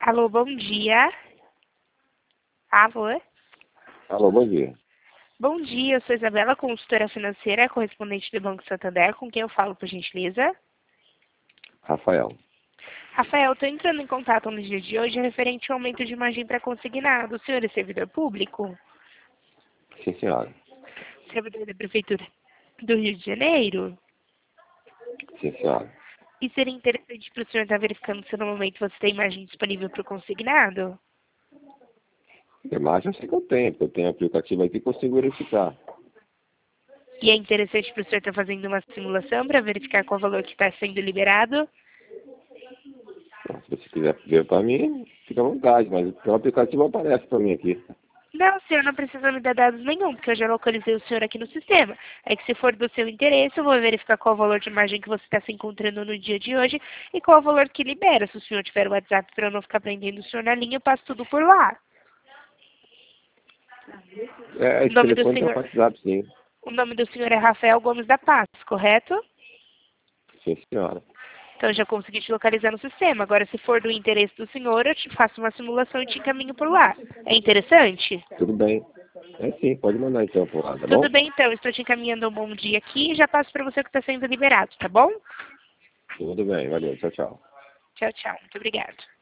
Alô, bom dia. Alô? Alô, bom dia. Bom dia, eu sou Isabela, consultora financeira, correspondente do Banco Santander, com quem eu falo, por gentileza. Rafael. Rafael, estou entrando em contato no dia de hoje referente ao aumento de margem para consignado. O senhor é servidor público? Sim, senhora. Servidor da Prefeitura do Rio de Janeiro? Sim, senhora. E seria interessante para o senhor estar verificando se no momento você tem margem disponível para o consignado? Imagem eu sei que eu tenho, porque eu tenho aplicativo aqui que consigo verificar. E é interessante para o senhor estar fazendo uma simulação para verificar qual valor que está sendo liberado? Então, se você quiser ver para mim, fica à vontade, mas o aplicativo aparece para mim aqui. Não, o senhor não precisa me dar dados nenhum, porque eu já localizei o senhor aqui no sistema. É que se for do seu interesse, eu vou verificar qual o valor de margem que você está se encontrando no dia de hoje e qual o valor que libera. Se o senhor tiver o WhatsApp para eu não ficar prendendo o senhor na linha, eu passo tudo por lá. É, O esse nome do telefone tem senhor, WhatsApp, sim. o nome do senhor é Rafael Gomes da Paz, correto? Sim, senhora. Então, eu já consegui te localizar no sistema. Agora, se for do interesse do senhor, eu te faço uma simulação e te encaminho por lá. É interessante? Tudo bem. É sim, pode mandar então por lá, tá Tudo bom? bem, então. Estou te encaminhando um bom dia aqui e já passo para você que está sendo liberado, tá bom? Tudo bem, valeu, tchau, tchau. Tchau, tchau. Muito obrigada.